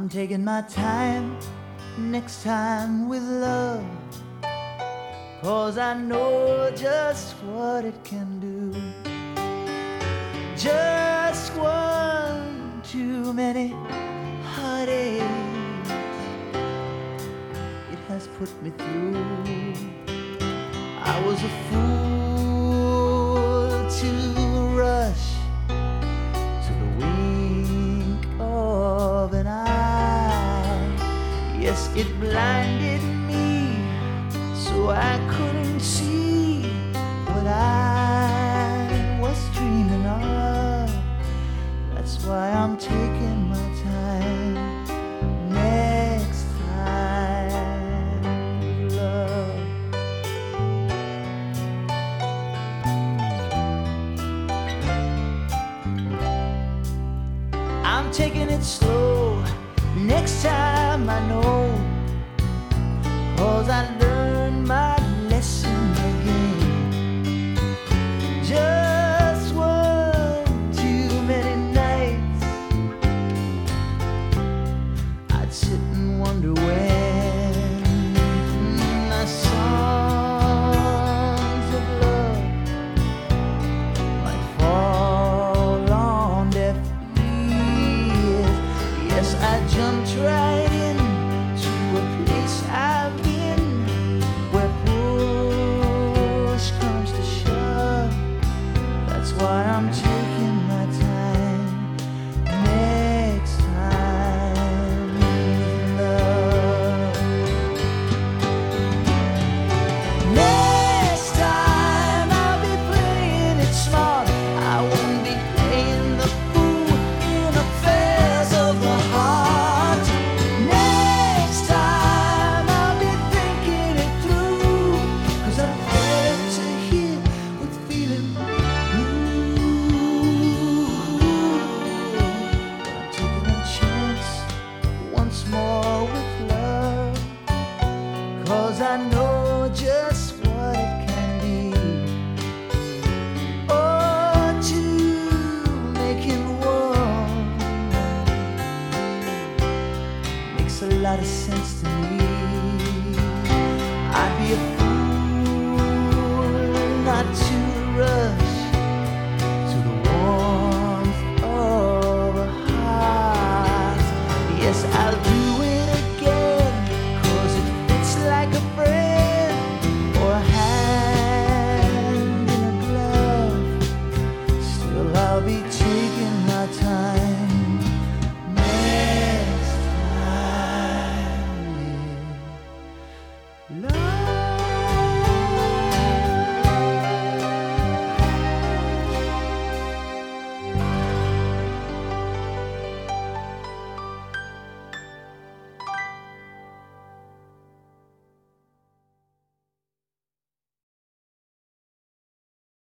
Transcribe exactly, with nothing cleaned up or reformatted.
I'm taking my time next time with love, 'cause I know just what it can do. Just one too many heartaches it has put me through. I was a fool to rush to the wink of an eye. Yes, it blinded me so I couldn't see what I was dreaming of. That's why I'm taking my time next time with love. I'm taking it slow next time, I know, 'cause I learned my lesson again. Just one too many nights I'd sit and wonder when the songs of love might fall on deaf ears. Yes, I jumped right in to a place I've been, where push comes to shove. That's why I'm taking my time next time with love. Next time I'll be playing it smart. I won't be playing the fool in affairs of the heart. Next time I'll be thinking it through, 'cause I'm better to hear with feeling blue. I'm taking a chance once more with love, 'cause I know just what it can be. Oh, to make him warm makes a lot of sense to me. I'd be a fool not to rush to the warmth of a heart. Yes, I'll do it again, 'cause it fits like a friend or a hand in a glove. Still, I'll be taking my time